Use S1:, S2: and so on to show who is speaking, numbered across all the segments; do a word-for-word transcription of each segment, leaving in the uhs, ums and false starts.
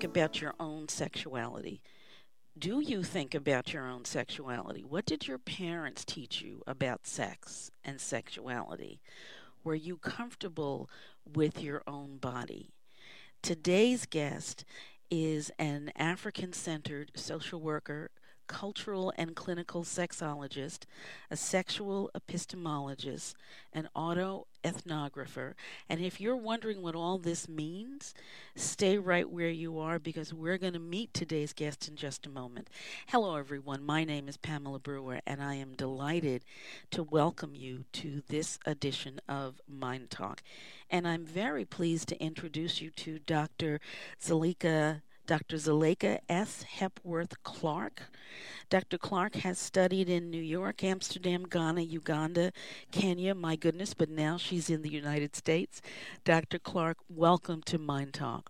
S1: think about your own sexuality? Do you think about your own sexuality? What did your parents teach you about sex and sexuality? Were you comfortable with your own body? Today's guest is an African centered social worker, cultural and clinical sexologist, a sexual epistemologist, an autoethnographer. And if you're wondering what all this means, stay right where you are because we're going to meet today's guest in just a moment. Hello, everyone. My name is Pamela Brewer, and I am delighted to welcome you to this edition of Mind Talk. And I'm very pleased to introduce you to Doctor Zalika, Doctor Zaleka S. Hepworth Clark. Doctor Clark has studied in New York, Amsterdam, Ghana, Uganda, Kenya, my goodness, but now she's in the United States. Doctor Clark, welcome to Mind Talk.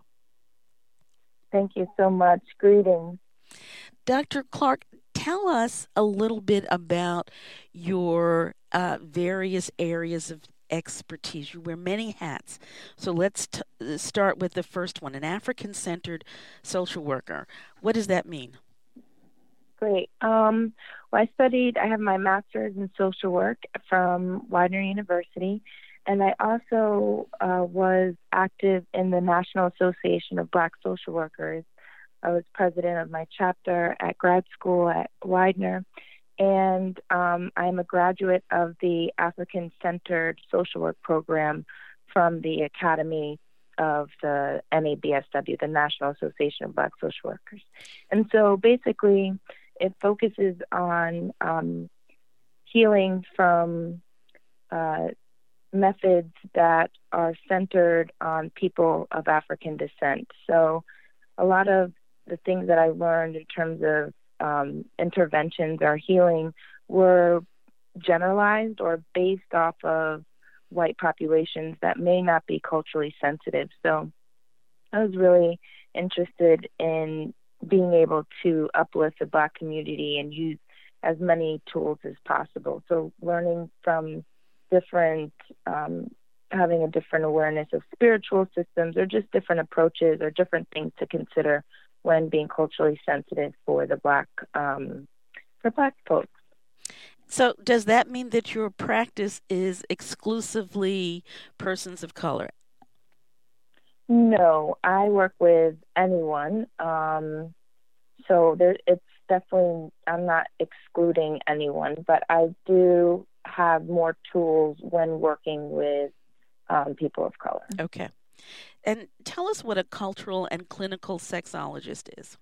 S2: Thank you so much. Greetings.
S1: Doctor Clark, tell us a little bit about your uh, various areas of expertise. You wear many hats. So let's t- start with the first one, an African-centered social worker. What does that mean?
S2: Great. Um, well, I studied, I have my master's in social work from Widener University, and I also uh, was active in the National Association of Black Social Workers. I was president of my chapter at grad school at Widener, and um, I'm a graduate of the African-Centered Social Work Program from the Academy of the N A B S W, the National Association of Black Social Workers. And so basically, it focuses on um, healing from uh, methods that are centered on people of African descent. So a lot of the things that I learned in terms of um, interventions or healing were generalized or based off of white populations that may not be culturally sensitive. So I was really interested in being able to uplift the Black community and use as many tools as possible. So learning from different, um, having a different awareness of spiritual systems or just different approaches or different things to consider when being culturally sensitive for the Black, um, for Black folks.
S1: So does that mean that your practice is exclusively persons of color?
S2: No, I work with anyone. Um, so there, it's definitely, I'm not excluding anyone, but I do have more tools when working with um, people of color.
S1: Okay. And tell us what a cultural and clinical sexologist is.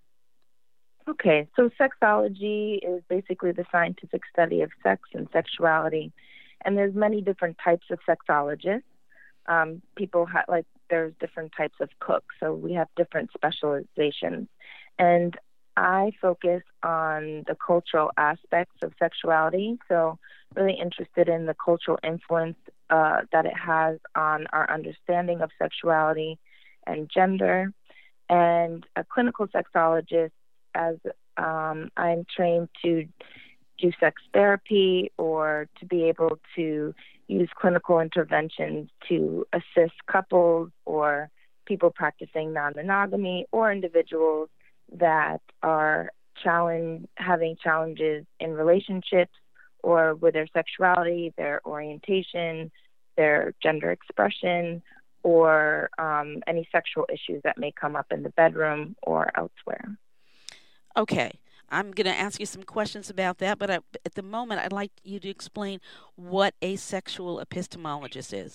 S2: Okay, so sexology is basically the scientific study of sex and sexuality, and there's many different types of sexologists. Um, people ha- like there's different types of cooks, so we have different specializations, and I focus on the cultural aspects of sexuality. So really interested in the cultural influence uh, that it has on our understanding of sexuality and gender, and a clinical sexologist, as um, I'm trained to do sex therapy or to be able to use clinical interventions to assist couples or people practicing non-monogamy or individuals that are challenge, having challenges in relationships or with their sexuality, their orientation, their gender expression, or um, any sexual issues that may come up in the bedroom or elsewhere.
S1: Okay. I'm going to ask you some questions about that, but I, at the moment, I'd like you to explain what a sexual epistemologist is.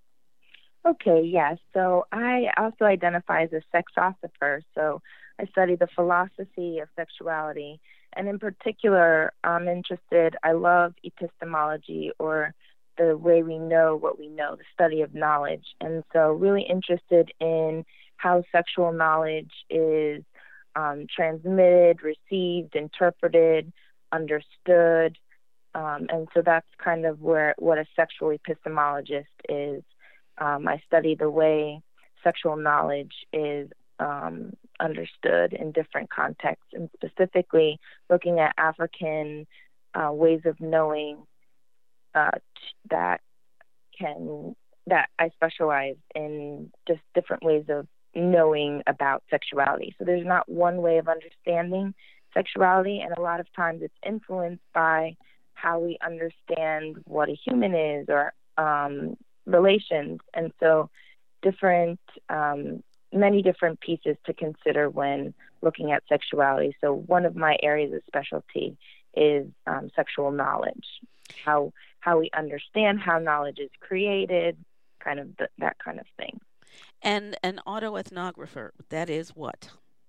S2: Okay, yes. So I also identify as a sexosopher. So I study the philosophy of sexuality. And in particular, I'm interested, I love epistemology, or the way we know what we know, the study of knowledge. And so really interested in how sexual knowledge is um, transmitted, received, interpreted, understood. Um, and so that's kind of where what a sexual epistemologist is. Um, I study the way sexual knowledge is um, understood in different contexts, and specifically looking at African uh, ways of knowing uh, that can that I specialize in just different ways of knowing about sexuality. So there's not one way of understanding sexuality, and a lot of times it's influenced by how we understand what a human is, or um, relations. And so different, um, many different pieces to consider when looking at sexuality. So one of my areas of specialty is um, sexual knowledge, how how we understand how knowledge is created, kind of th- that kind of thing.
S1: And an autoethnographer, that is what?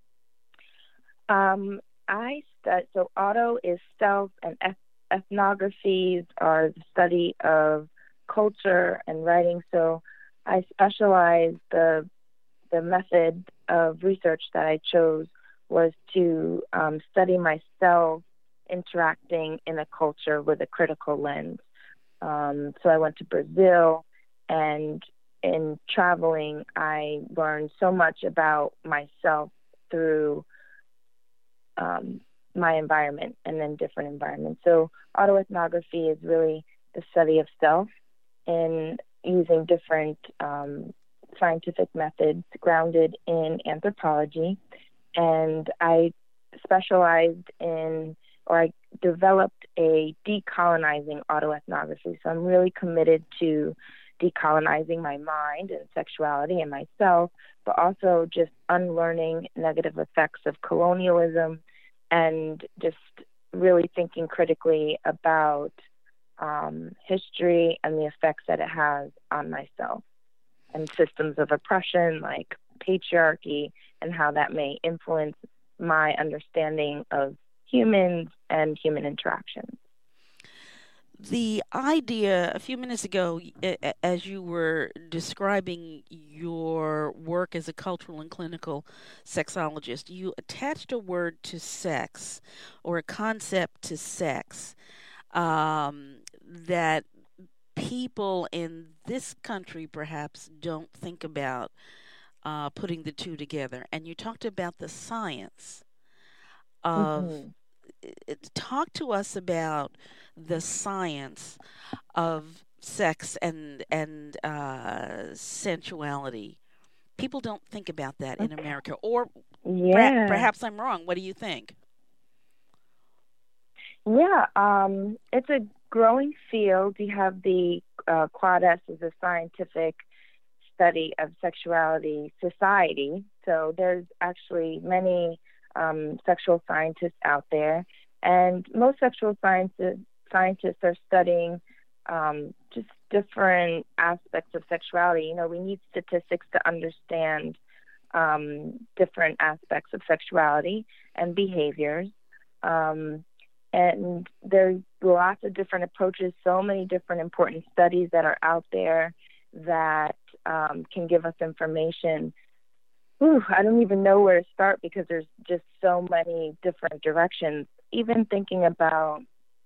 S2: Um, I stu- so auto is self, and eth- ethnographies are the study of culture and writing. So I specialize the the method of research that I chose was to um, study myself interacting in a culture with a critical lens. Um, so I went to Brazil, and in traveling, I learned so much about myself through um, my environment and then different environments. So autoethnography is really the study of self in using different um, scientific methods grounded in anthropology. And I specialized in, or I developed a decolonizing autoethnography. So I'm really committed to decolonizing my mind and sexuality and myself, but also just unlearning negative effects of colonialism, and just really thinking critically about um, history and the effects that it has on myself, and systems of oppression like patriarchy, and how that may influence my understanding of humans and human interactions.
S1: The idea a few minutes ago, y- a- a- as you were describing your work as a cultural and clinical sexologist, you attached a word to sex, or a concept to sex, um, that people in this country perhaps don't think about uh, putting the two together. And you talked about the science of.
S2: Mm-hmm.
S1: it- Talk to us about the science of sex and and uh, sensuality. People don't think about that in
S2: Okay.
S1: America, or per-
S2: Yeah.
S1: perhaps I'm wrong. What do you think?
S2: Yeah. Um, it's a growing field. You have the uh, Quad-S is a scientific study of sexuality society. So there's actually many um, sexual scientists out there, and most sexual scientists scientists are studying um, just different aspects of sexuality. You know, we need statistics to understand um, different aspects of sexuality and behaviors. Um, and there's lots of different approaches, so many different important studies that are out there that um, can give us information. Ooh, I don't even know where to start because there's just so many different directions. Even thinking about,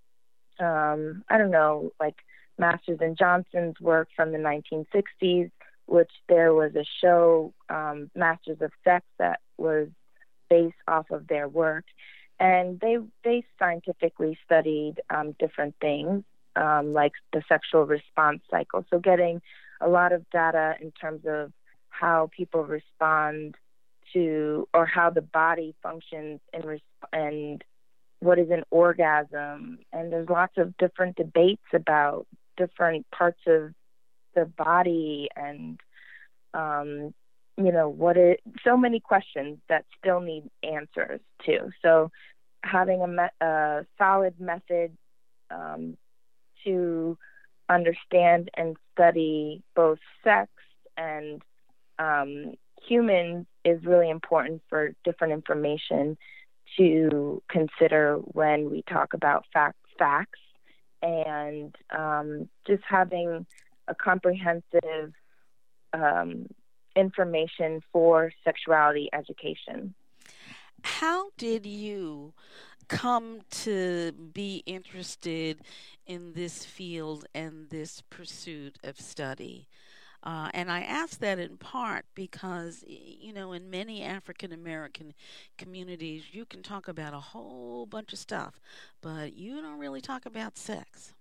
S2: um, I don't know, like Masters and Johnson's work from the nineteen sixties, which there was a show, um, Masters of Sex, that was based off of their work. And they they scientifically studied um, different things, um, like the sexual response cycle. So getting a lot of data in terms of how people respond to, or how the body functions in resp- and what is an orgasm. And there's lots of different debates about different parts of the body, and um, you know, what it, so many questions that still need answers too. So having a, me- a solid method um, to understand and study both sex and um, humans is really important for different information to consider when we talk about fact, facts, and um, just having a comprehensive um, information for sexuality education.
S1: How did you come to be interested in this field and this pursuit of study? Uh, and I ask that in part because, you know, in many African American communities, you can talk about a whole bunch of stuff, but you don't really talk about sex.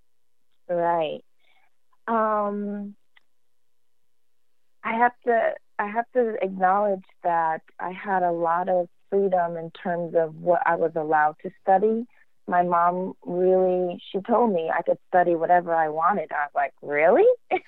S2: Right. Um, I have to. I have to acknowledge that I had a lot of freedom in terms of what I was allowed to study. My mom really, she told me I could study whatever I wanted. I was like, really?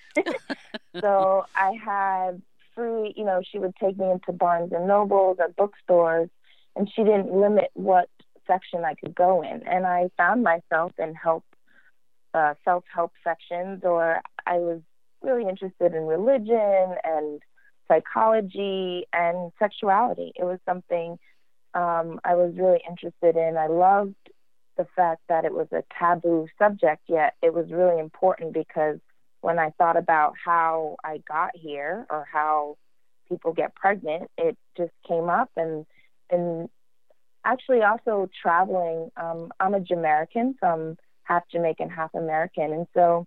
S2: So I had free, you know, she would take me into Barnes and Nobles or bookstores, and she didn't limit what section I could go in. And I found myself in help, uh, self-help sections, or I was really interested in religion and psychology and sexuality. It was something um, I was really interested in. I loved the fact that it was a taboo subject, yet it was really important because when I thought about how I got here or how people get pregnant, it just came up. And and actually also traveling, um, I'm a Jamaican, so I'm half Jamaican, half American. And so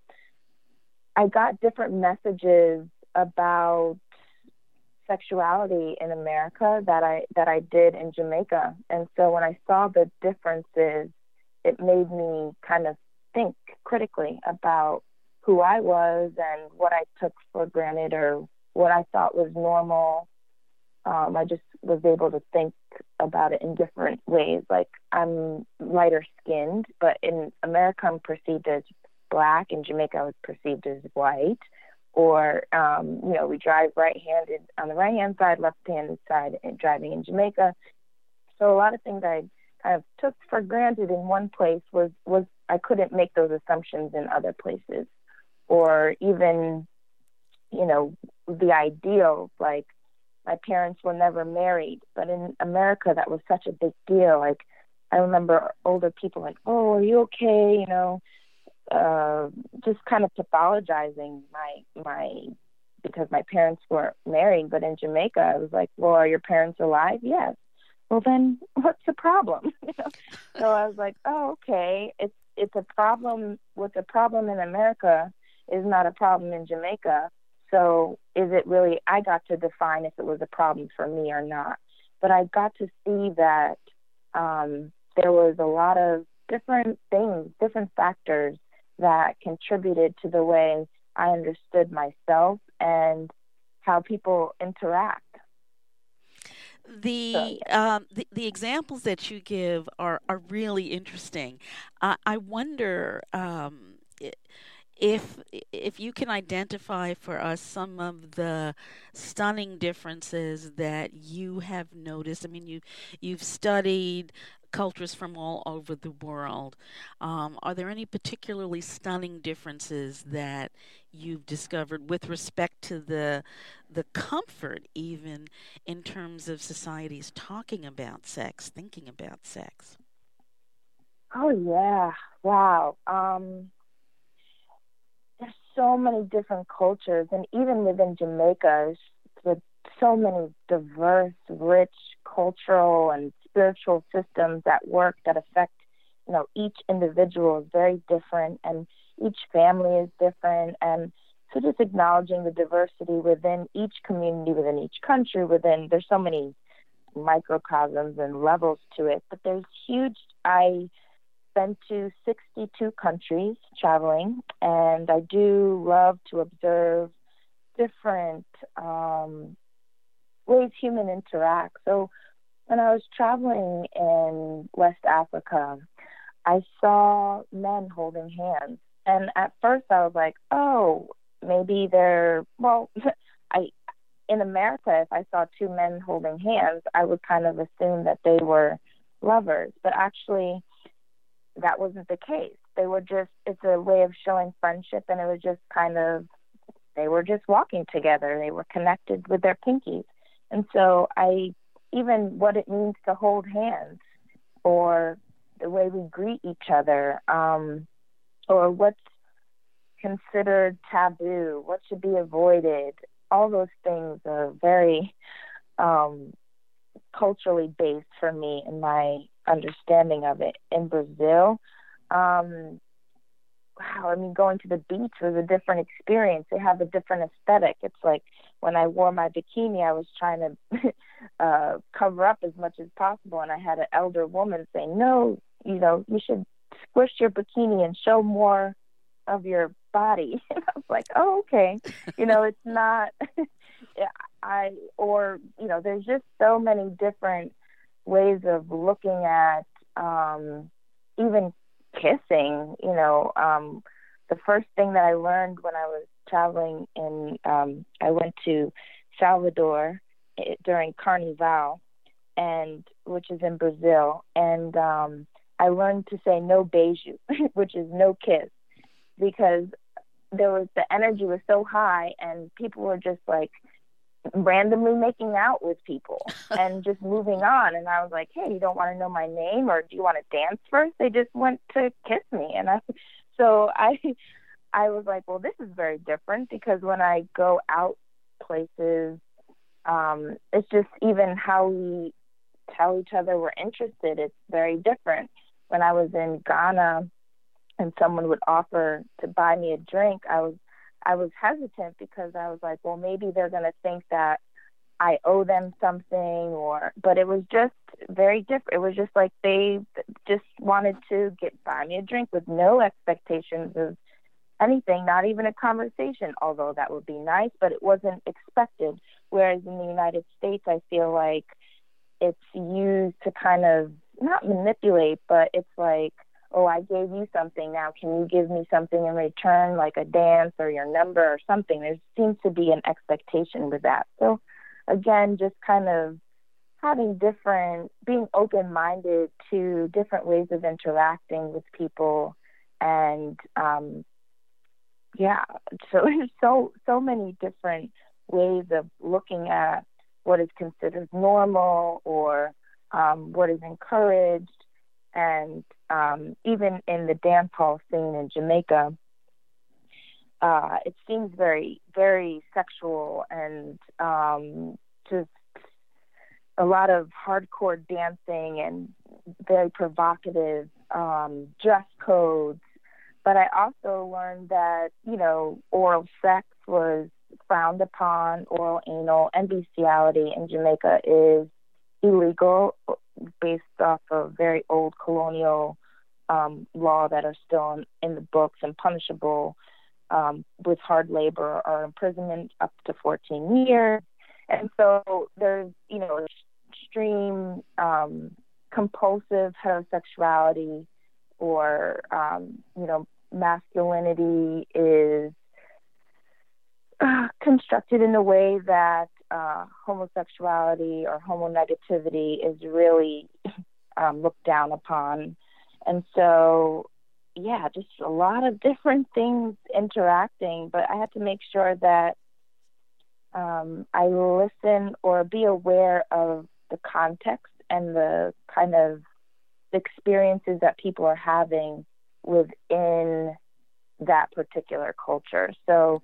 S2: I got different messages about sexuality in America that I that I did in Jamaica. And so when I saw the differences, it made me kind of think critically about who I was and what I took for granted or what I thought was normal. Um, I just was able to think about it in different ways. Like, I'm lighter skinned, but in America I'm perceived as black. In Jamaica I was perceived as white. Or, um, you know, we drive right-handed on the right-hand side, left-handed side, and driving in Jamaica. So a lot of things I kind of took for granted in one place was, was I couldn't make those assumptions in other places. Or even, you know, the ideal, like my parents were never married, but in America that was such a big deal. Like, I remember older people like, oh, are you okay? You know, uh, just kind of pathologizing my, my, because my parents weren't married. But in Jamaica, I was like, well, are your parents alive? Yes. Well, then what's the problem? You know? So I was like, oh, okay. It's, it's a problem. What's a problem in America is not a problem in Jamaica. So is it really, I got to define if it was a problem for me or not. But I got to see that um, there was a lot of different things, different factors that contributed to the way I understood myself and how people interact.
S1: The,
S2: So, yeah.
S1: um, the the examples that you give are, are really interesting. Uh, I wonder um, i- if if you can identify for us some of the stunning differences that you have noticed. I mean, you you've studied cultures from all over the world. Um, are there any particularly stunning differences that you've discovered with respect to the the comfort, even in terms of societies talking about sex, thinking about sex?
S2: Oh, yeah. Wow. Um, there's so many different cultures, and even within Jamaica, there's so many diverse, rich cultural and spiritual systems at work that affect, you know, each individual is very different, and each family is different, and so just acknowledging the diversity within each community, within each country, within, there's so many microcosms and levels to it, but there's huge, I been to sixty-two countries traveling, and I do love to observe different um, ways human interact. So when I was traveling in West Africa, I saw men holding hands. And at first I was like, oh, maybe they're, well, I in America, if I saw two men holding hands, I would kind of assume that they were lovers. But actually, that wasn't the case. They were just, it's a way of showing friendship, and it was just kind of, they were just walking together. They were connected with their pinkies. And so I, even what it means to hold hands, or the way we greet each other, um, or what's considered taboo, what should be avoided, all those things are very um, culturally based for me in my understanding of it. In Brazil, um, wow, I mean, going to the beach was a different experience. They have a different aesthetic. It's like when I wore my bikini, I was trying to uh, cover up as much as possible, and I had an elder woman saying, no, you know, you should squish your bikini and show more of your body. And I was like, oh, okay. You know, it's not, I or you know, there's just so many different ways of looking at um, even kissing. You know, um, the first thing that I learned when I was traveling in, um, I went to Salvador eh, during Carnival, and which is in Brazil, and um, I learned to say no beijo, which is no kiss, because there was the energy was so high, and people were just like randomly making out with people and just moving on. And I was like, hey, you don't want to know my name, or do you want to dance first? They just went to kiss me, and I, so I, I was like, well, this is very different, because when I go out places, um, it's just even how we tell each other we're interested. It's very different. When I was in Ghana and someone would offer to buy me a drink, I was I was hesitant, because I was like, well, maybe they're going to think that I owe them something, or, but it was just very different. It was just like they just wanted to get buy me a drink with no expectations of anything, not even a conversation, although that would be nice, but it wasn't expected. Whereas in the United States, I feel like it's used to kind of not manipulate, but it's like, oh, I gave you something, now can you give me something in return, like a dance or your number or something? There seems to be an expectation with that. So again, just kind of having different, being open-minded to different ways of interacting with people. And um, yeah, so there's so, so many different ways of looking at what is considered normal, or um, what is encouraged. And um, even in the dance hall scene in Jamaica, uh, it seems very, very sexual, and um, just a lot of hardcore dancing and very provocative um, dress codes. But I also learned that, you know, oral sex was frowned upon. Oral, anal, and bestiality in Jamaica is illegal, based off of very old colonial um, law that are still in, in the books, and punishable um, with hard labor or imprisonment up to fourteen years. And so there's, you know, extreme um, compulsive heterosexuality, or, um, you know, masculinity is uh, constructed in a way that uh, homosexuality or homonegativity is really um, looked down upon. And so, yeah, just a lot of different things interacting, but I had to make sure that um, I listen or be aware of the context and the kind of experiences that people are having within that particular culture. So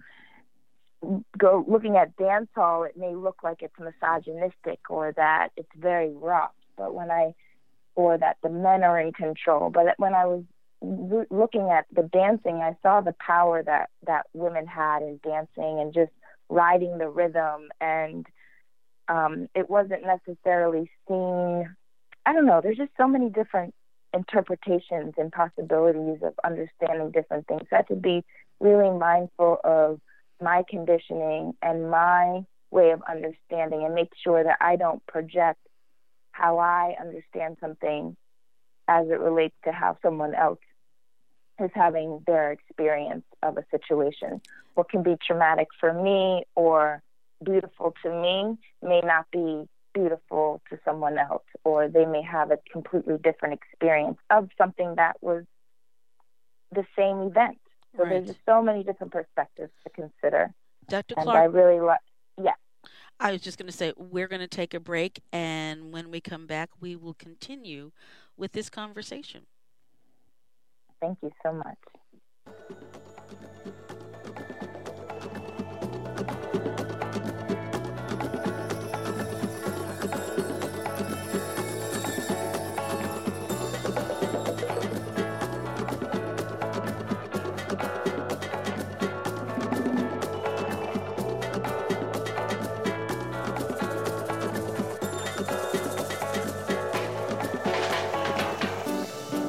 S2: go looking at dance hall, it may look like it's misogynistic, or that it's very rough, but when I, or that the men are in control. But when I was re- looking at the dancing, I saw the power that, that women had in dancing and just riding the rhythm. And um, it wasn't necessarily seen, I don't know, there's just so many different interpretations and possibilities of understanding different things. So I had to be really mindful of my conditioning and my way of understanding, and make sure that I don't project how I understand something as it relates to how someone else is having their experience of a situation. What can be traumatic for me or beautiful to me may not be beautiful to someone else, or they may have a completely different experience of something that was the same event. So right. There's just so many different perspectives to consider.
S1: Doctor
S2: And
S1: Clark,
S2: I really like, yeah.
S1: I was just going to say, we're going to take a break, and when we come back, we will continue with this conversation.
S2: Thank you so much.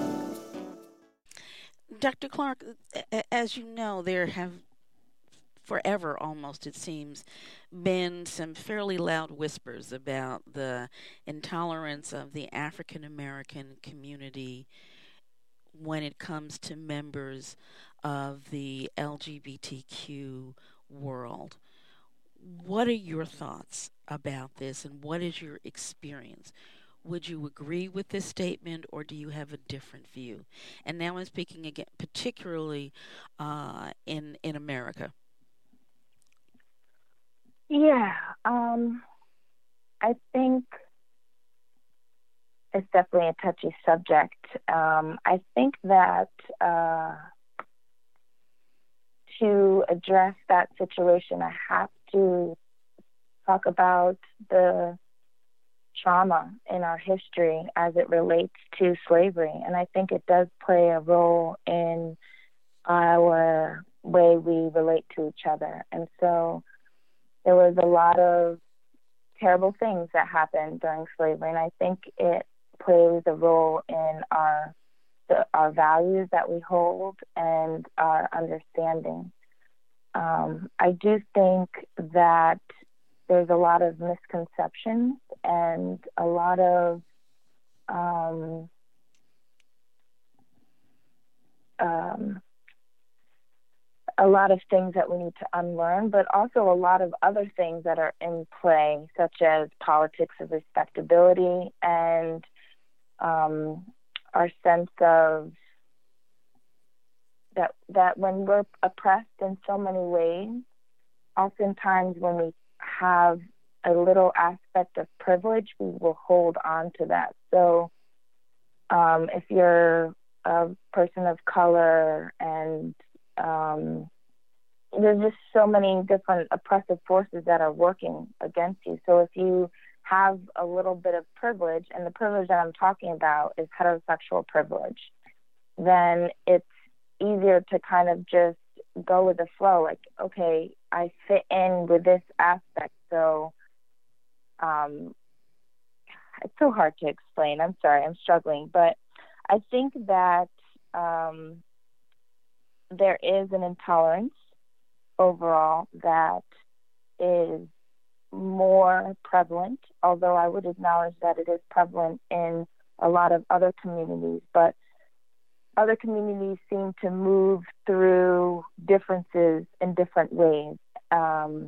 S1: Doctor Clark, as you know, there have forever almost, it seems, been some fairly loud whispers about the intolerance of the African American community when it comes to members of the L G B T Q world. What are your thoughts about this, and what is your experience? Would you agree with this statement, or do you have a different view? And now I'm speaking again, particularly uh, in in America.
S2: Yeah, um, I think it's definitely a touchy subject. Um, I think that uh, to address that situation, I have to talk about the trauma in our history as it relates to slavery. And I think it does play a role in our way we relate to each other. And so there was a lot of terrible things that happened during slavery, and I think it plays a role in our the, our values that we hold and our understanding. Um, I do think that there's a lot of misconceptions and a lot of um, um, a lot of things that we need to unlearn, but also a lot of other things that are in play, such as politics of respectability and um, our sense of that that when we're oppressed in so many ways, oftentimes when we have a little aspect of privilege, we will hold on to that. So um, if you're a person of color and um, there's just so many different oppressive forces that are working against you. So if you have a little bit of privilege, and the privilege that I'm talking about is heterosexual privilege, then it's easier to kind of just go with the flow. Like, okay, I fit in with this aspect. So um, it's so hard to explain. I'm sorry, I'm struggling. But I think that um, there is an intolerance overall that is more prevalent, although I would acknowledge that it is prevalent in a lot of other communities. But other communities seem to move through differences in different ways. Um,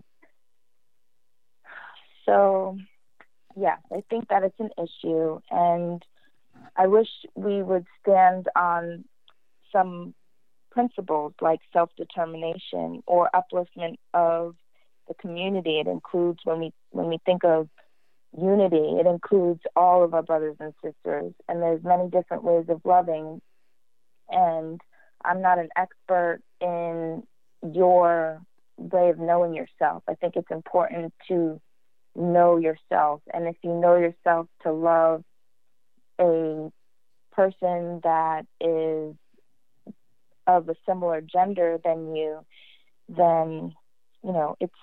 S2: so, yes, I think that it's an issue, and I wish we would stand on some principles like self-determination or upliftment of the community. It includes, when we when we think of unity, it includes all of our brothers and sisters, and there's many different ways of loving. And I'm not an expert in your way of knowing yourself. I think it's important to know yourself, and if you know yourself, to love a person that is of a similar gender than you, then, you know, it's,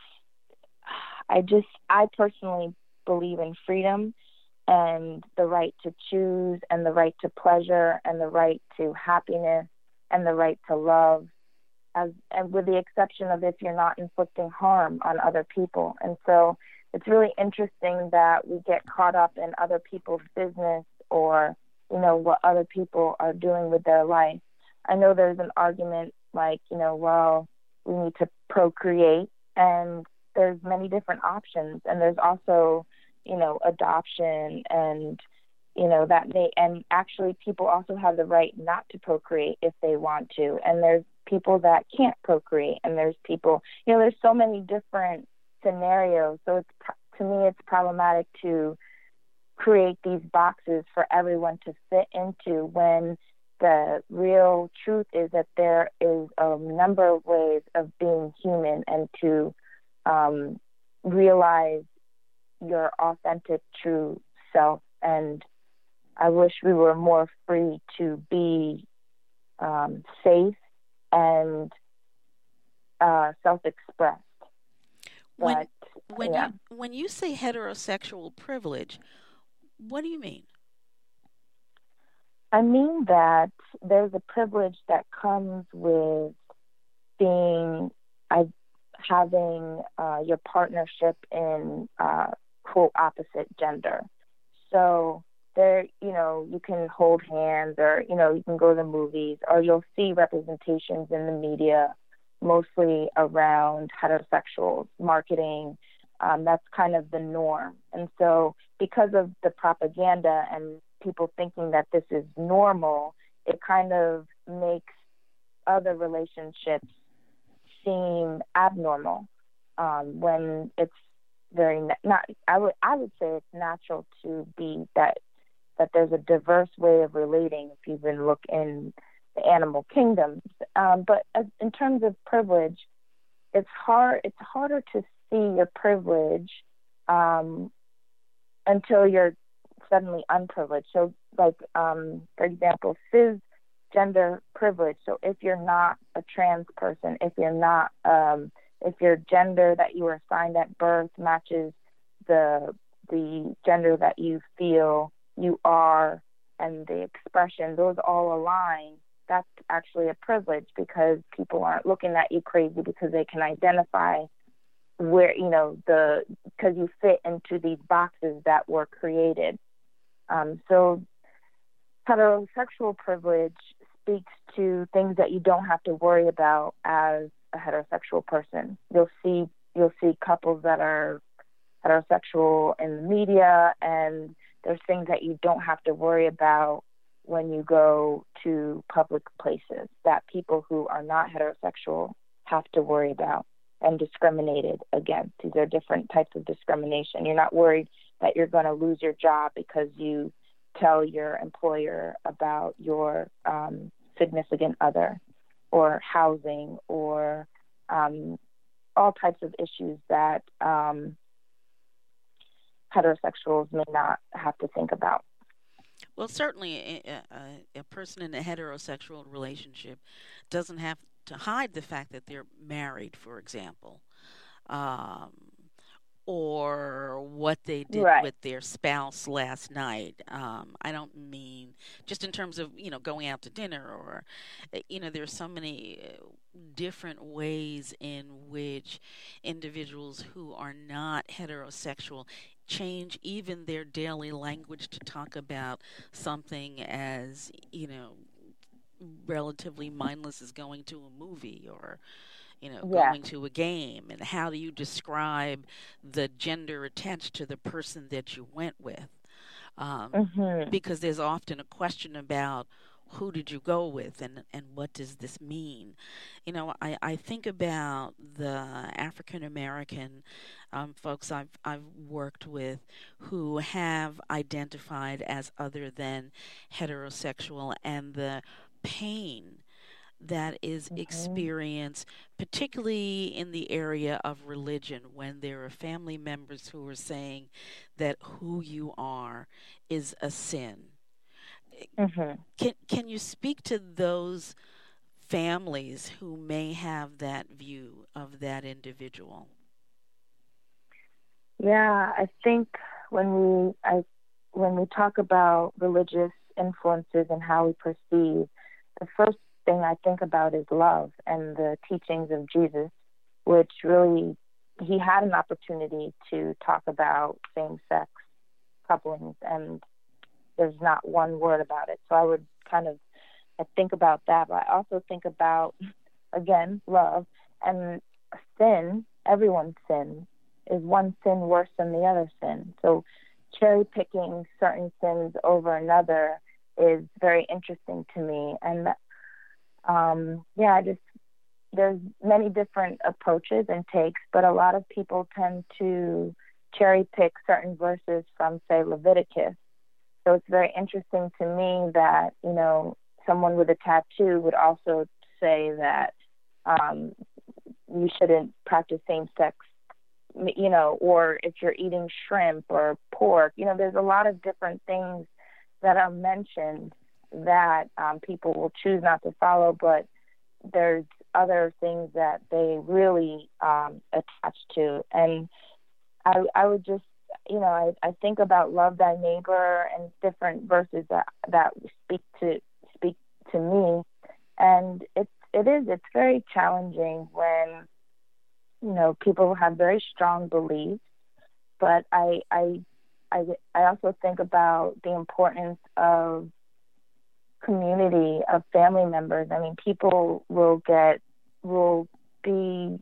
S2: I just, I personally believe in freedom and the right to choose and the right to pleasure and the right to happiness and the right to love, as, and with the exception of if you're not inflicting harm on other people. And so it's really interesting that we get caught up in other people's business, or, you know, what other people are doing with their life. I know there's an argument like, you know, well, we need to procreate, and there's many different options. And there's also, you know, adoption, and, you know, that may, and actually people also have the right not to procreate if they want to. And there's people that can't procreate, and there's people, you know, there's so many different scenarios. So it's, to me, it's problematic to create these boxes for everyone to fit into, when the real truth is that there is a number of ways of being human, and to um, realize your authentic, true self. And I wish we were more free to be um, safe and uh, self-expressed.
S1: When
S2: But
S1: when
S2: yeah,
S1: you when you say heterosexual privilege, what do you mean?
S2: I mean that there's a privilege that comes with being I, having uh, your partnership in uh, quote opposite gender. So there, you know, you can hold hands, or you know, you can go to the movies, or you'll see representations in the media, mostly around heterosexuals marketing. Um, that's kind of the norm, and so because of the propaganda and people thinking that this is normal, it kind of makes other relationships seem abnormal, um, when it's very na- not. I would I would say it's natural to be that that there's a diverse way of relating if you even look in the animal kingdoms. Um, but as, in terms of privilege, it's hard. It's harder to see your privilege um, until you're suddenly unprivileged. So, like um, for example, cisgender privilege. So, if you're not a trans person, if you're not, um, if your gender that you were assigned at birth matches the the gender that you feel you are, and the expression, those all align. That's actually a privilege, because people aren't looking at you crazy because they can identify where, you know, the, because you fit into these boxes that were created. Um, so heterosexual privilege speaks to things that you don't have to worry about as a heterosexual person. You'll see, you'll see couples that are heterosexual in the media, and there's things that you don't have to worry about when you go to public places that people who are not heterosexual have to worry about and discriminated against. These are different types of discrimination. You're not worried that you're going to lose your job because you tell your employer about your um, significant other, or housing, or um, all types of issues that um, heterosexuals may not have to think about.
S1: Well, certainly a, a, a person in a heterosexual relationship doesn't have to hide the fact that they're married, for example, um, or what they did
S2: Right.
S1: with their spouse last night. Um, I don't mean just in terms of, you know, going out to dinner, or, uh, you know, there's so many uh, different ways in which individuals who are not heterosexual change even their daily language to talk about something as, you know, relatively mindless as going to a movie, or you know,
S2: Yeah.
S1: going to a game. And how do you describe the gender attached to the person that you went with? Um,
S2: Mhm.
S1: because there's often a question about who did you go with, and, and what does this mean? You know, I, I think about the African American um, folks I've, I've worked with who have identified as other than heterosexual, and the pain that is
S2: Mhm.
S1: experienced, particularly in the area of religion, when there are family members who are saying that who you are is a sin.
S2: Mhm.
S1: Can can you speak to those families who may have that view of that individual?
S2: Yeah, I think when we I when we talk about religious influences and how we perceive, the first thing I think about is love and the teachings of Jesus, which really, he had an opportunity to talk about same-sex couplings, and there's not one word about it. So I would kind of I think about that, but I also think about, again, love and sin. Everyone's sin. Is one sin worse than the other sin? So cherry picking certain sins over another is very interesting to me. And um, yeah, I just there's many different approaches and takes, but a lot of people tend to cherry pick certain verses from, say, Leviticus. So it's very interesting to me that, you know, someone with a tattoo would also say that um, you shouldn't practice same-sex, you know, or if you're eating shrimp or pork, you know, there's a lot of different things that are mentioned that um, people will choose not to follow, but there's other things that they really um, attach to. And I, I would just, you know, I, I think about love thy neighbor and different verses that that speak to speak to me, and it's it is it's very challenging when you know, people have very strong beliefs, but I, I, I, I also think about the importance of community, of family members. I mean, people will get, will be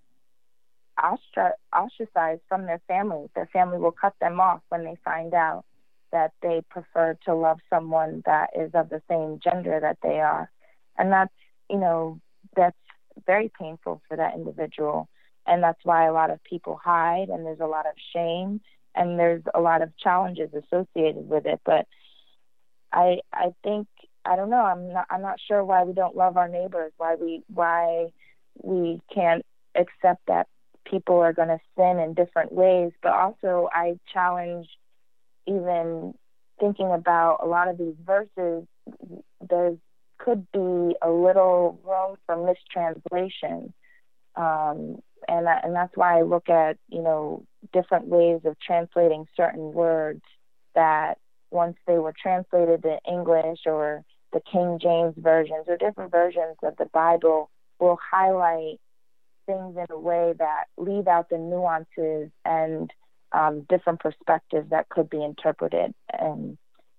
S2: ostracized from their family. Their family will cut them off when they find out that they prefer to love someone that is of the same gender that they are. And that's, you know, that's very painful for that individual. And that's why a lot of people hide, and there's a lot of shame, and there's a lot of challenges associated with it. But I I think, I don't know, I'm not I'm not sure why we don't love our neighbors, why we why we can't accept that people are going to sin in different ways. But also I challenge, even thinking about a lot of these verses, there could be a little room for mistranslation. Um, and, that, and that's why I look at, you know, different ways of translating certain words that once they were translated to English or the King James versions or different versions of the Bible will highlight things in a way that leave out the nuances and um, different perspectives that could be interpreted. And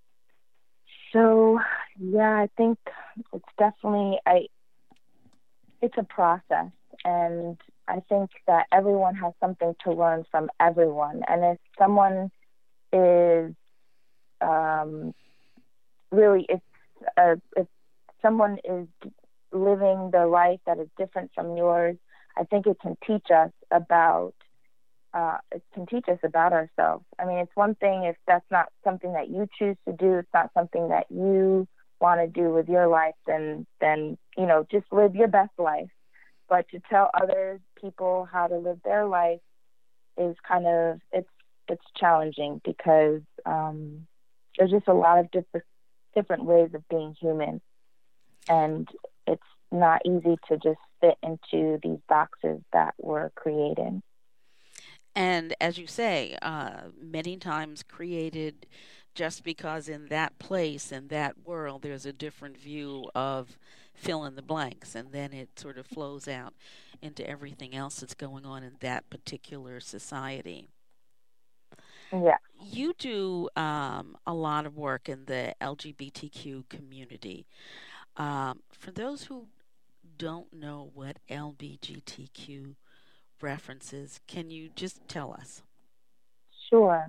S2: so, yeah, I think it's definitely, I, it's a process. And I think that everyone has something to learn from everyone. And if someone is um, really, if, uh, if someone is living their life that is different from yours, I think it can teach us about uh, it can teach us about ourselves. I mean, it's one thing if that's not something that you choose to do, it's not something that you want to do with your life, then then you know, just live your best life. But to tell other people how to live their life is kind of it's it's challenging because um, there's just a lot of different different ways of being human, and it's not easy to just fit into these boxes that were created.
S1: And as you say, uh, many times created just because in that place, in that world, there's a different view of fill in the blanks, and then it sort of flows out into everything else that's going on in that particular society.
S2: Yeah.
S1: You do um, a lot of work in the L G B T Q community. Um, for those who don't know what L G B T Q references, can you just tell us?
S2: Sure.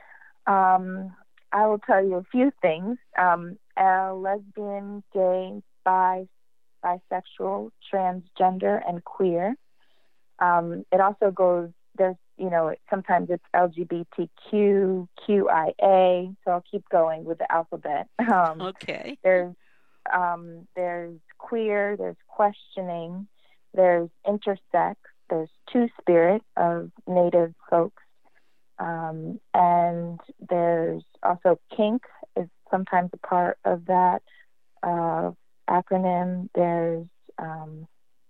S2: Um, I will tell you a few things. Um, uh, lesbian, gay, bi, bisexual, transgender, and queer. Um, it also goes, there's, you know, sometimes it's L G B T Q, Q I A, so I'll keep going with the alphabet. Um,
S1: Okay.
S2: There's, um, there's queer, there's questioning, there's intersex, there's two-spirit of Native folks, um, and there's also kink is sometimes a part of that uh, acronym. There's um,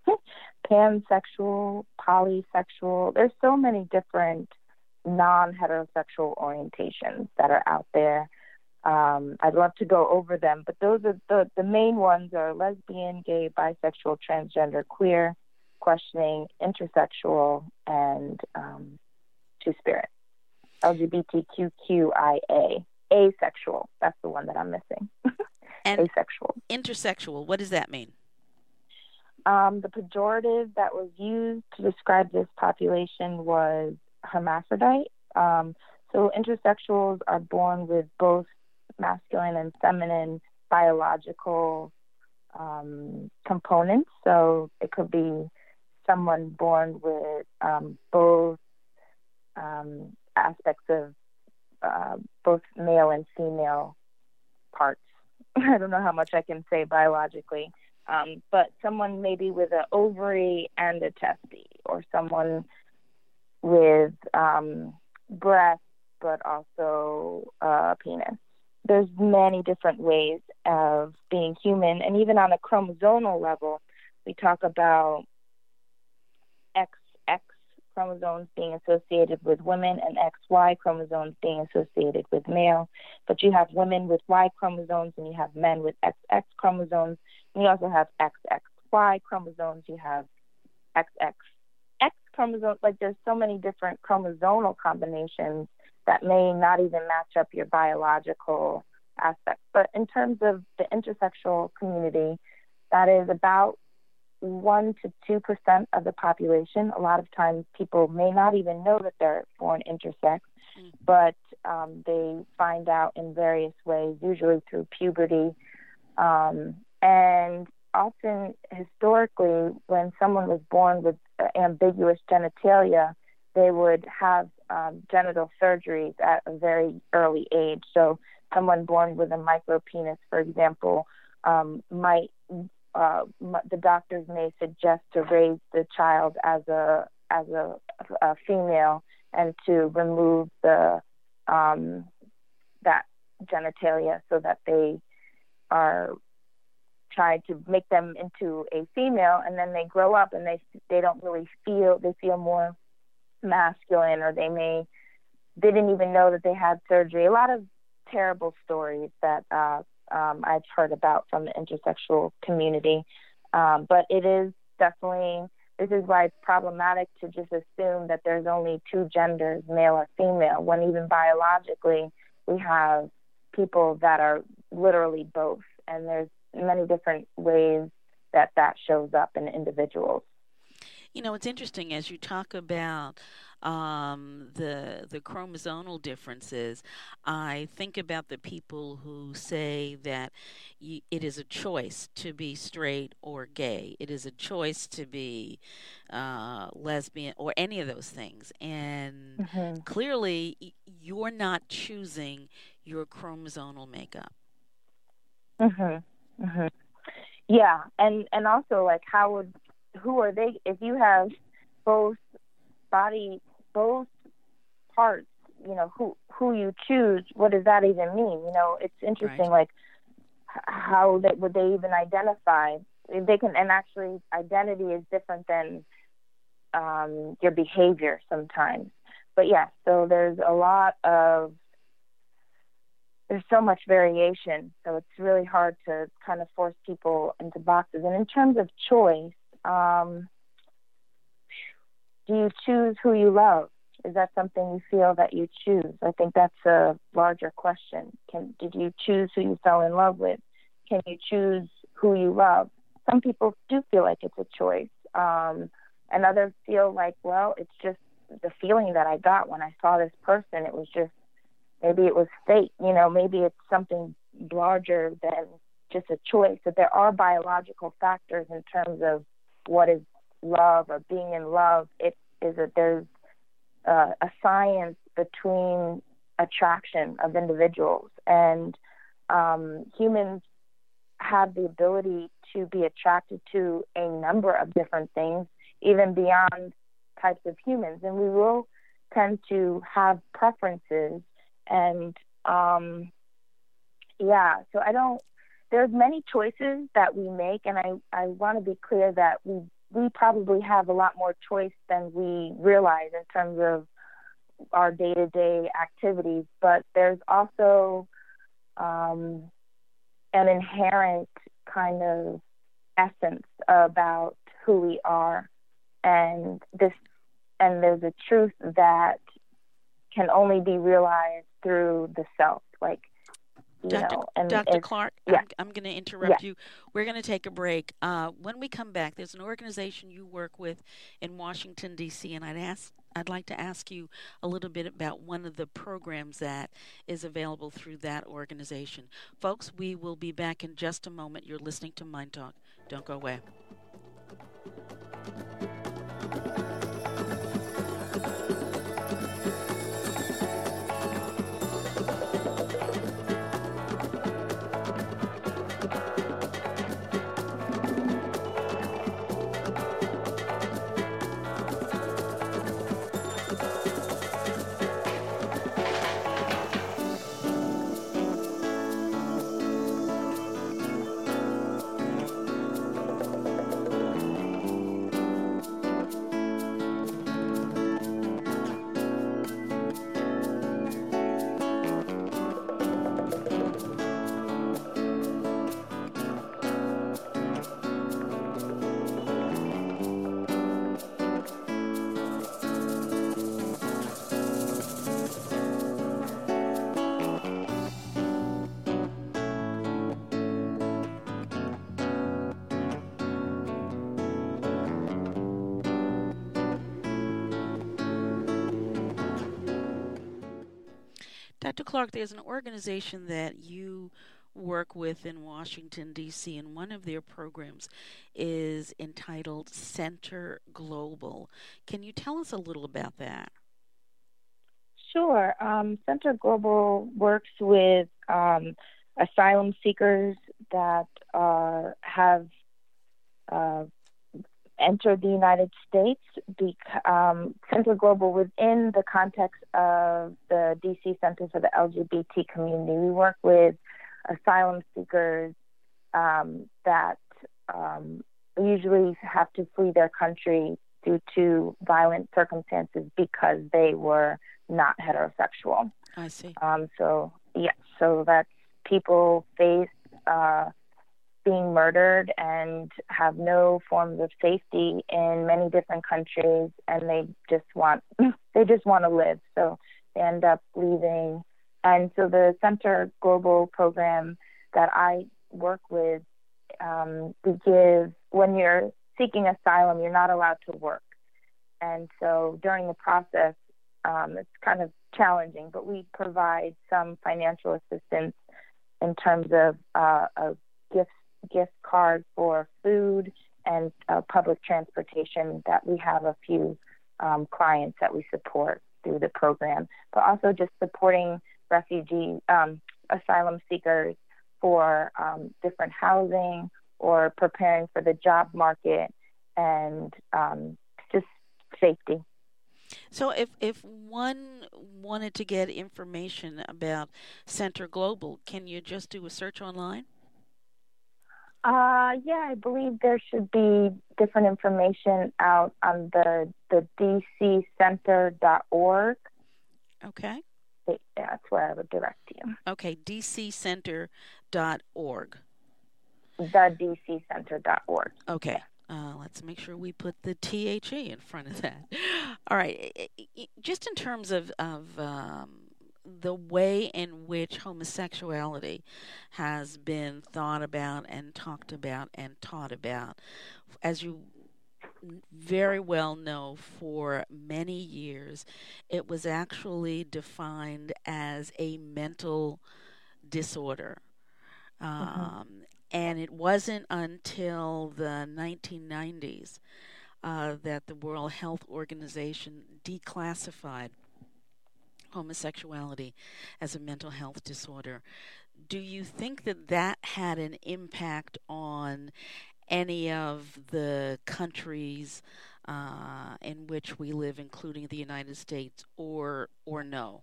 S2: pansexual, polysexual. There's so many different non-heterosexual orientations that are out there. Um, I'd love to go over them, but those are the, the main ones are lesbian, gay, bisexual, transgender, queer, questioning, intersexual, and um, two-spirit. L G B T Q Q I A. Asexual. That's the one that I'm missing.
S1: And
S2: asexual.
S1: Intersexual, what does that mean?
S2: Um, the pejorative that was used to describe this population was hermaphrodite. Um, so intersexuals are born with both masculine and feminine biological um, components. So it could be someone born with um, both um, aspects of uh, both male and female parts. I don't know how much I can say biologically, um, but someone maybe with an ovary and a testy, or someone with um, breasts but also a penis. There's many different ways of being human, and even on a chromosomal level, we talk about X X chromosomes being associated with women and X Y chromosomes being associated with male. But you have women with Y chromosomes and you have men with X X chromosomes. And you also have X X Y chromosomes. You have X X X chromosome, like there's so many different chromosomal combinations that may not even match up your biological aspects. But in terms of the intersexual community, that is about one to two percent of the population. A lot of times people may not even know that they're born intersex, mm-hmm. but um, they find out in various ways, usually through puberty. Um, and often, historically, when someone was born with ambiguous genitalia, they would have um, genital surgeries at a very early age. So someone born with a micropenis, for example, um, might uh, the doctors may suggest to raise the child as a as a, a female and to remove the um, that genitalia so that they are tried to make them into a female, and then they grow up and they they don't really feel they feel more masculine, or they may they didn't even know that they had surgery. A lot of terrible stories that uh, um, I've heard about from the intersexual community, um, but it is definitely this is why it's problematic to just assume that there's only two genders, male or female, when even biologically we have people that are literally both, and there's many different ways that that shows up in individuals.
S1: You know, it's interesting as you talk about um, the the chromosomal differences. I think about the people who say that y- it is a choice to be straight or gay. It is a choice to be uh, lesbian or any of those things. And mm-hmm. clearly, y- you're not choosing your chromosomal makeup.
S2: Mm-hmm. Mm-hmm. Yeah, and and also like how would who are they if you have both body both parts, you know, who who you choose, what does that even mean? You know, it's interesting. Right. Like how they, would they even identify? They can, and actually identity is different than um, your behavior sometimes. But yeah, so there's a lot of there's so much variation, so it's really hard to kind of force people into boxes. And in terms of choice, um, do you choose who you love? Is that something you feel that you choose? I think that's a larger question. Can did you choose who you fell in love with? Can you choose who you love? Some people do feel like it's a choice, um, and others feel like, well, it's just the feeling that I got when I saw this person. It was just Maybe it was fate, you know, maybe it's something larger than just a choice. That there are biological factors in terms of what is love or being in love. It is that there's uh, a science between attraction of individuals, and um, humans have the ability to be attracted to a number of different things, even beyond types of humans. And we will tend to have preferences. And, um, yeah, so I don't, there's many choices that we make, and I, I want to be clear that we, we probably have a lot more choice than we realize in terms of our day-to-day activities, but there's also um, an inherent kind of essence about who we are, and this, and there's a truth that can only be realized through the self, like, you
S1: Doctor
S2: know. And
S1: Doctor Clark,
S2: yeah.
S1: I'm, I'm going to interrupt
S2: yeah.
S1: you. We're going to take a break. Uh, when we come back, there's an organization you work with in Washington, D C, and I'd ask, I'd like to ask you a little bit about one of the programs that is available through that organization. Folks, we will be back in just a moment. You're listening to Mind Talk. Don't go away. Doctor Clark, there's an organization that you work with in Washington, D C, and one of their programs is entitled Center Global. Can you tell us a little about that?
S2: Sure. Um, Center Global works with um, asylum seekers that uh, have uh, entered the United States. Bec- um, Center Global, within the context of the D C Center for the L G B T community, we work with asylum seekers um, that um, usually have to flee their country due to violent circumstances because they were not heterosexual.
S1: I see.
S2: Um, so, yeah, so that's people face uh, being murdered and have no forms of safety in many different countries, and they just want they just want to live. So they end up leaving. And so the Center Global program that I work with, um, we give, when you're seeking asylum, you're not allowed to work. And so during the process, um, it's kind of challenging, but we provide some financial assistance in terms of uh, a gift, gift card for food and uh, public transportation that we have a few um, clients that we support through the program, but also just supporting refugee um, asylum seekers for um, different housing or preparing for the job market and um, just safety.
S1: So if, if one wanted to get information about Center Global, can you just do a search online?
S2: Uh, yeah, I believe there should be different information out on the, the d c center dot org.
S1: Okay.
S2: That's where I would direct you.
S1: Okay, d c center dot org.
S2: The d c center dot org.
S1: Okay. Uh, let's make sure we put the T H E in front of that. All right. Just in terms of, of um, the way in which homosexuality has been thought about and talked about and taught about, as you very well know, for many years, it was actually defined as a mental disorder. Um,
S2: Mm-hmm.
S1: And it wasn't until the nineteen nineties uh, that the World Health Organization declassified homosexuality as a mental health disorder. Do you think that that had an impact on any of the countries uh, in which we live, including the United States, or or no?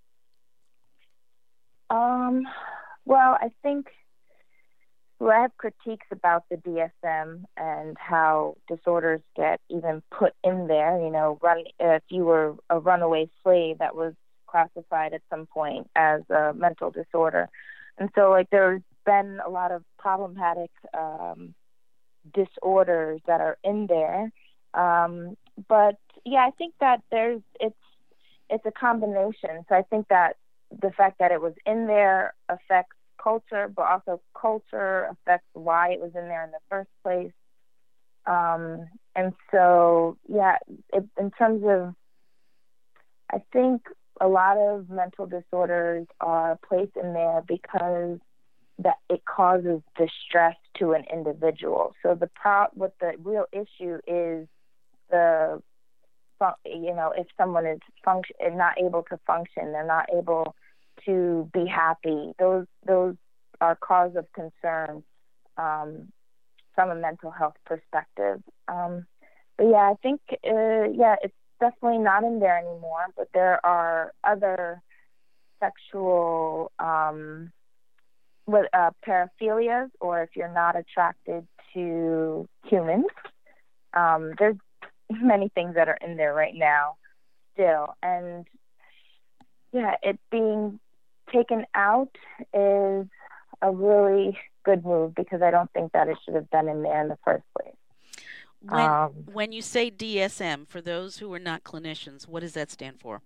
S2: Um, well, I think well, I have critiques about the D S M and how disorders get even put in there. You know, run if you were a runaway slave, that was classified at some point as a mental disorder. And so, like, there's been a lot of problematic um, disorders that are in there. Um, but yeah, I think that there's it's it's a combination. So I think that the fact that it was in there affects culture, but also culture affects why it was in there in the first place. Um, and so, yeah, it, in terms of, I think a lot of mental disorders are placed in there because that it causes distress to an individual. So the pro, what the real issue is the, you know, if someone is function not able to function, they're not able to be happy. Those those are cause of concern um, from a mental health perspective. Um, but yeah, I think uh, yeah, it's definitely not in there anymore. But there are other sexual um, with uh, paraphilias, or if you're not attracted to humans. Um, there's many things that are in there right now still, and yeah, it being taken out is a really good move because I don't think that it should have been in there in the first place.
S1: When
S2: Um,
S1: when you say D S M, for those who are not clinicians, what does that stand for?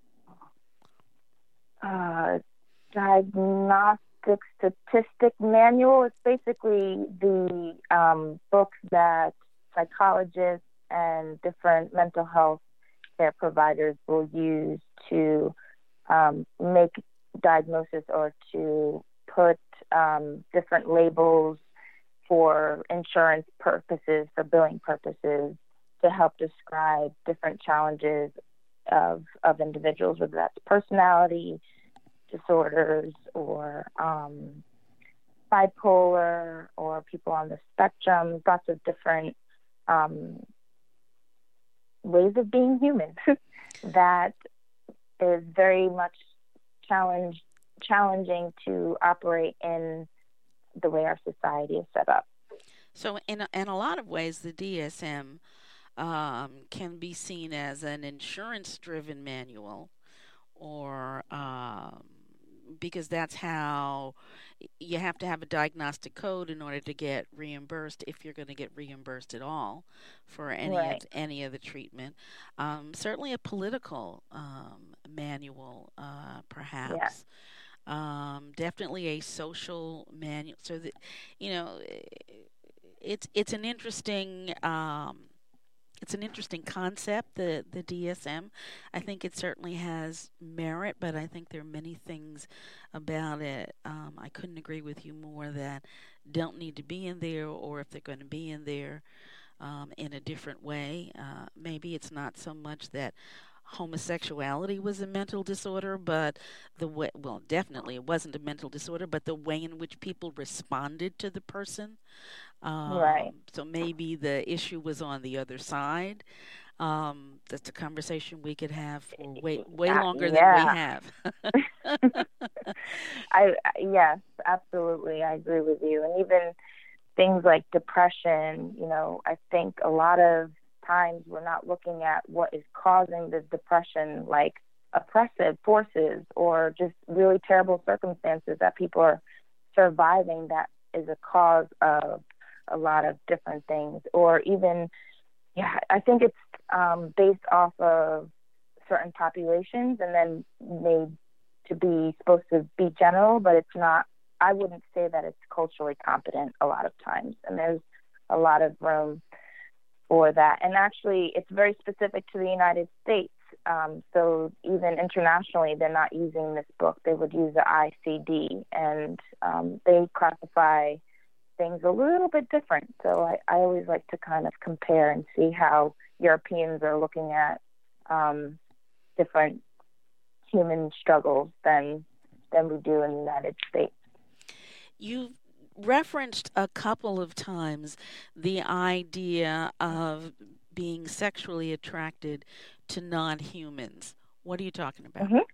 S2: uh, Diagnostic Statistic Manual. It's basically the um, book that psychologists and different mental health care providers will use to um, make diagnosis or to put um, different labels for insurance purposes, for billing purposes, to help describe different challenges of of individuals, whether that's personality disorders or um, bipolar or people on the spectrum, lots of different um, ways of being human that is very much challenge, challenging to operate in the way our society is set up.
S1: So, in a, in a lot of ways, the D S M um, can be seen as an insurance-driven manual, or um, because that's how you have to have a diagnostic code in order to get reimbursed, if you're going to get reimbursed at all for any of
S2: Right.
S1: any of the treatment. Um, certainly, a political um, manual, uh,
S2: Yeah.
S1: perhaps. Um, definitely a social manual. So that you know, it's it's an interesting. Um, it's an interesting concept, the, the D S M. I think it certainly has merit, but I think there are many things about it um, I couldn't agree with you more that don't need to be in there, or if they're going to be in there um, in a different way. Uh, maybe it's not so much that homosexuality was a mental disorder, but the way, well, definitely it wasn't a mental disorder, but the way in which people responded to the person.
S2: Right.
S1: Um, so maybe the issue was on the other side. Um, that's a conversation we could have for way way
S2: Uh,
S1: longer than we
S2: yeah.
S1: have.
S2: I yes, absolutely. I agree with you. And even things like depression, you know, I think a lot of times we're not looking at what is causing the depression, like oppressive forces or just really terrible circumstances that people are surviving, that is a cause of a lot of different things. Or even, yeah, I think it's um, based off of certain populations and then made to be supposed to be general, but it's not. I wouldn't say that it's culturally competent a lot of times, and there's a lot of room for that. And actually, it's very specific to the United States. Um, so even internationally, they're not using this book. They would use the I C D, and um, they classify things a little bit different. So I, I always like to kind of compare and see how Europeans are looking at um, different human struggles than than we do in the United States.
S1: You've referenced a couple of times the idea of being sexually attracted to non-humans. What are you talking about?
S2: Mm-hmm.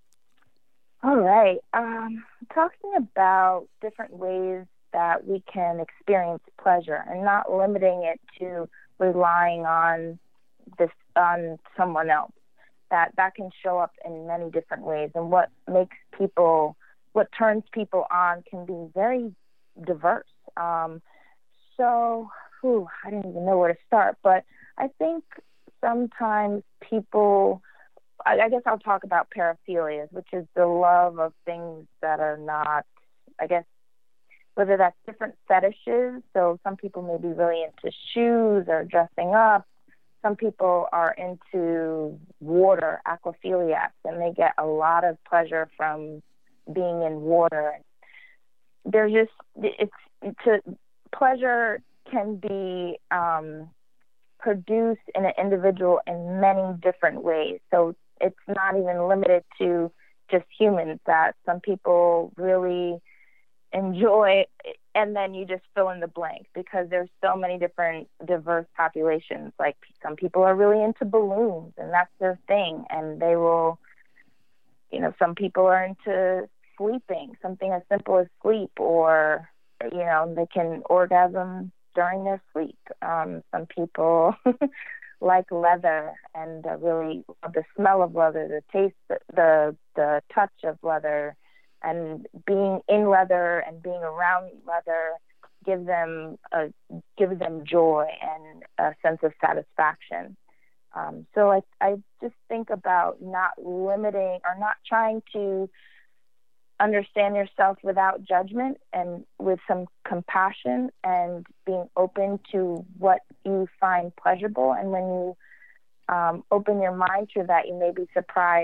S2: All right. Um, talking about different ways that we can experience pleasure and not limiting it to relying on this on someone else. That that can show up in many different ways, and what makes people, what turns people on, can be very diverse. Um, so, whew, I didn't even know where to start, but I think sometimes people, I, I guess I'll talk about paraphilias, which is the love of things that are not, I guess, whether that's different fetishes. So some people may be really into shoes or dressing up. Some people are into water, aquaphiliacs, and they get a lot of pleasure from being in water. There's just, it's, to, pleasure can be um, produced in an individual in many different ways. So it's not even limited to just humans, that some people really enjoy, and then you just fill in the blank, because there's so many different diverse populations. Like some people are really into balloons and that's their thing, and they will, you know, some people are into sleeping, something as simple as sleep, or, you know, they can orgasm during their sleep. Um, some people like leather and uh, really love the smell of leather, the taste, the the touch of leather, and being in leather and being around leather gives them a, gives them joy and a sense of satisfaction. Um, so I I just think about not limiting or not trying to understand yourself without judgment, and with some compassion, and being open to what you find pleasurable. And when you um, open your mind to that, you may be surprised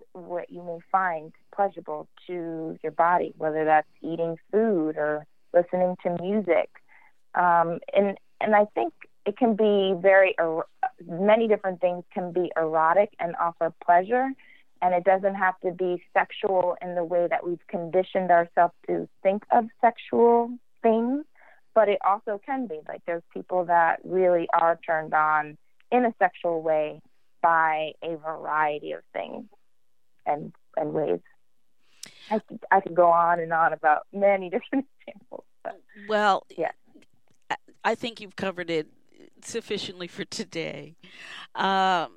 S2: what you may find pleasurable to your body, whether that's eating food or listening to music. Um, and and I think it can be very er- many different things can be erotic and offer pleasure, and it doesn't have to be sexual in the way that we've conditioned ourselves to think of sexual things. But it also can be like there's people that really are turned on in a sexual way by a variety of things and and ways. I could, I could go on and on about many different examples. But,
S1: Well,
S2: yeah.
S1: I think you've covered it sufficiently for today. Um,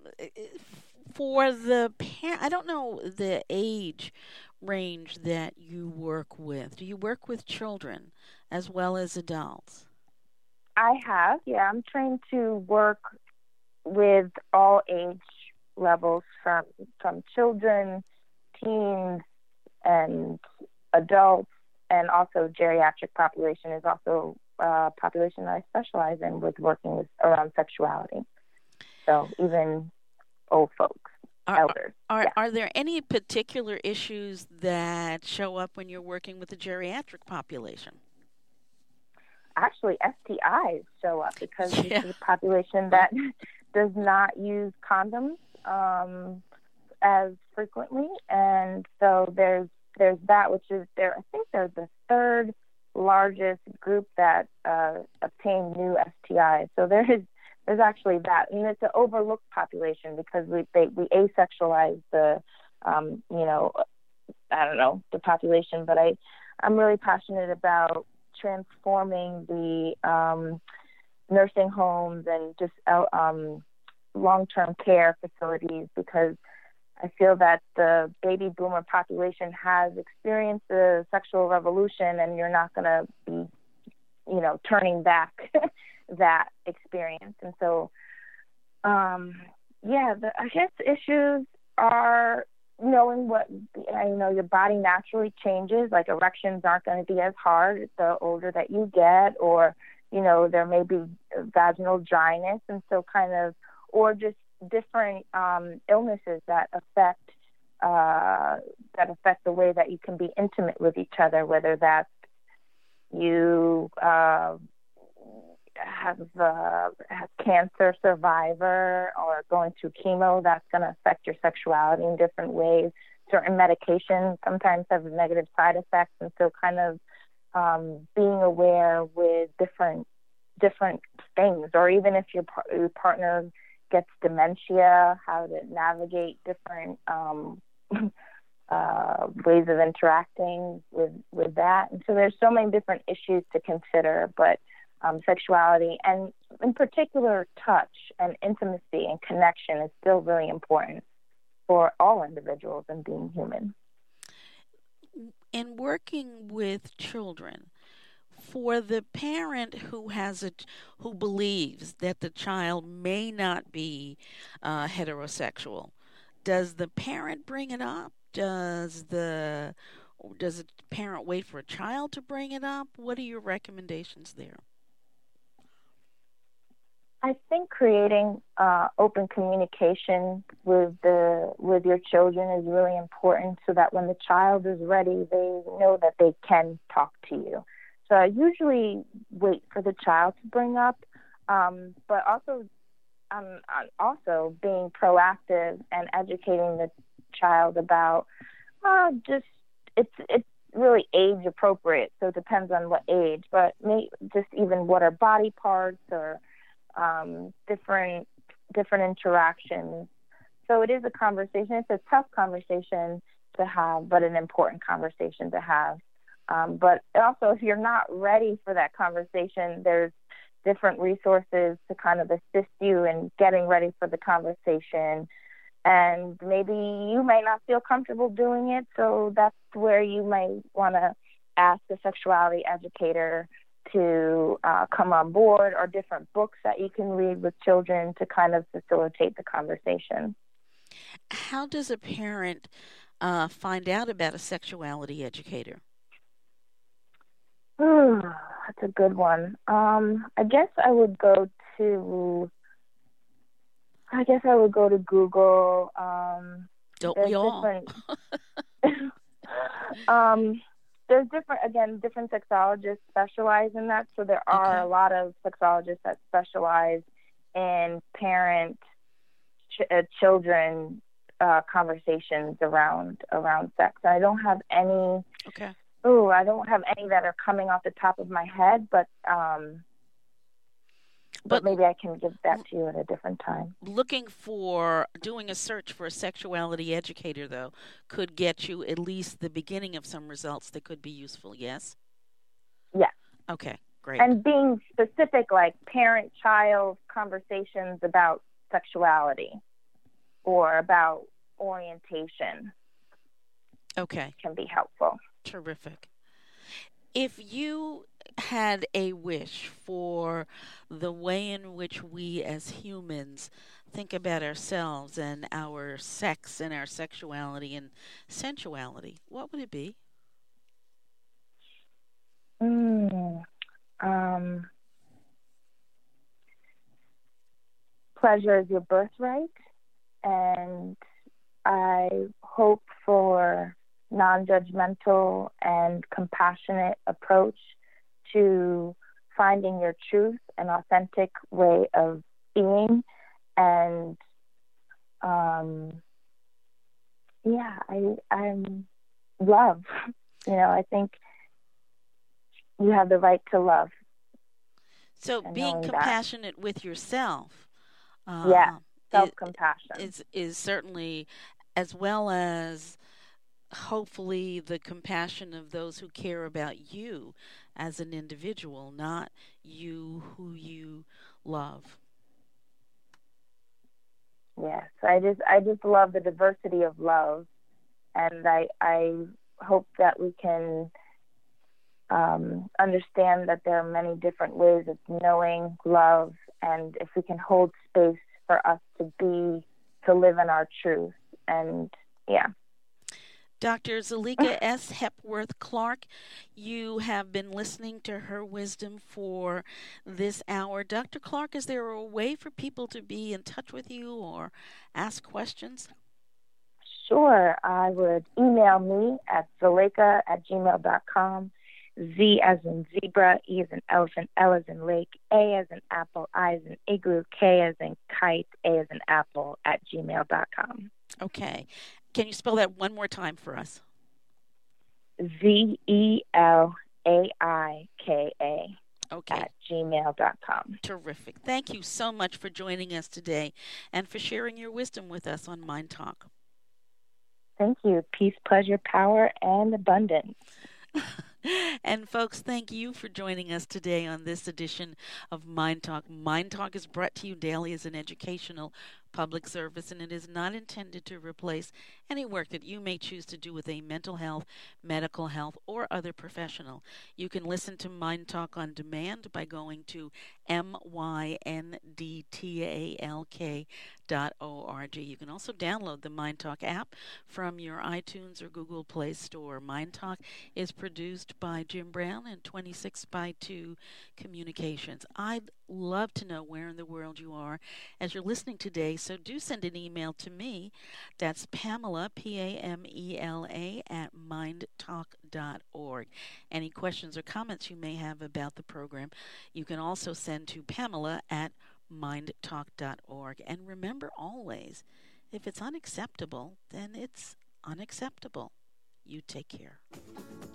S1: for the parent, I don't know the age range that you work with. Do you work with children as well as adults?
S2: I have, yeah. I'm trained to work with all age levels, from from children, teens, and adults, and also geriatric population is also a population that I specialize in with working with around sexuality. So even old folks,
S1: Are,
S2: elders.
S1: are,
S2: yeah.
S1: are there any particular issues that show up when you're working with the geriatric population?
S2: Actually, S T Is show up because
S1: Yeah.
S2: this is a population that does not use condoms um, as frequently, and so there's there's that, which is there. I think they're the third largest group that uh, obtain new S T Is. So there is there's actually that, and it's an overlooked population because we they, we asexualize the um, you know I don't know the population, but I I'm really passionate about transforming the um, nursing homes and just um, long-term care facilities, because I feel that the baby boomer population has experienced the sexual revolution, and you're not going to be, you know, turning back that experience. And so, um, yeah, the, I guess issues are knowing what, you know, your body naturally changes. Like erections aren't going to be as hard the older that you get, or, you know, there may be vaginal dryness. And so kind of, or just different um, illnesses that affect, uh, that affect the way that you can be intimate with each other, whether that's you uh, have a cancer survivor or going through chemo, that's going to affect your sexuality in different ways. Certain medications sometimes have negative side effects, and so kind of um, being aware with different different things, or even if your, par- your partner gets dementia, how to navigate different um, uh, ways of interacting with, with that. And so there's so many different issues to consider, but Um, sexuality, and in particular touch and intimacy and connection, is still really important for all individuals and being human.
S1: In working with children, for the parent who has a who believes that the child may not be uh, heterosexual, does the parent bring it up? Does the does the parent wait for a child to bring it up? What are your recommendations there?
S2: I think creating uh, open communication with the with your children is really important, so that when the child is ready, they know that they can talk to you. So I usually wait for the child to bring up, um, but also um, also being proactive and educating the child about uh, just it's it's really age appropriate. So it depends on what age, but may, just even what are body parts or Um, different different interactions. So it is a conversation. It's a tough conversation to have, but an important conversation to have. Um, but also, if you're not ready for that conversation, there's different resources to kind of assist you in getting ready for the conversation. And maybe you might not feel comfortable doing it, so that's where you might want to ask a sexuality educator to uh, come on board, or different books that you can read with children to kind of facilitate the conversation.
S1: How does a parent uh, find out about a sexuality educator?
S2: Hmm, that's a good one. Um, I guess I would go to. I guess I would go to Google. Um,
S1: Don't
S2: there's
S1: we all?
S2: different. um, there's different again. Different sexologists specialize in that. So there are
S1: Okay.
S2: a lot of sexologists that specialize in parent ch- uh, children uh, conversations around around sex. I don't have any.
S1: Okay.
S2: Oh, I don't have any that are coming off the top of my head, but um,
S1: But
S2: but maybe I can give that to you at a different time.
S1: looking for, doing a search for a sexuality educator, though, could get you at least the beginning of some results that could be useful, yes?
S2: Yeah.
S1: Okay, great.
S2: And being specific, like parent-child conversations about sexuality or about orientation
S1: Okay,
S2: can be helpful.
S1: terrific. If you had a wish for the way in which we as humans think about ourselves and our sex and our sexuality and sensuality, what would it be?
S2: Mm, um, pleasure is your birthright, and I hope for non-judgmental and compassionate approach to finding your truth, an authentic way of being, and um, yeah, I I'm love. You know, I think you have the right to love,
S1: So
S2: and
S1: being
S2: knowing that,
S1: compassionate with yourself
S2: yeah,
S1: uh, is,
S2: self-compassion.
S1: is is certainly, as well as hopefully the compassion of those who care about you as an individual, not you who you love.
S2: Yes, I just I just love the diversity of love, and I I hope that we can um, understand that there are many different ways of knowing love, and if we can hold space for us to be, to live in our truth, and yeah.
S1: Doctor Zalika S. Hepworth Clark, you have been listening to her wisdom for this hour. Doctor Clark, is there a way for people to be in touch with you or ask questions?
S2: Sure, I would email me at zaleka at gmail dot com. Z as in zebra, E as in elephant, L as in lake, A as in apple, I as in igloo, K as in kite, A as in apple at gmail dot com.
S1: Okay. Can you spell that one more time for us?
S2: Z E L A I K A
S1: Okay.
S2: at gmail dot com.
S1: Terrific. Thank you so much for joining us today and for sharing your wisdom with us on Mind Talk.
S2: Thank you. Peace, pleasure, power, and abundance.
S1: And folks, thank you for joining us today on this edition of Mind Talk. Mind Talk is brought to you daily as an educational public service, and it is not intended to replace any work that you may choose to do with a mental health, medical health, or other professional. You can listen to Mind Talk on demand by going to M Y N D T A L K dot O R G. You can also download the Mind Talk app from your iTunes or Google Play Store. Mind Talk is produced by Jim Brown and twenty-six by two Communications. I'd love to know where in the world you are as you're listening today, so do send an email to me. That's Pamela, P A M E L A, at mind talk dot org. Any questions or comments you may have about the program, you can also send to Pamela at mind talk dot org. And remember always, if it's unacceptable, then it's unacceptable. You take care.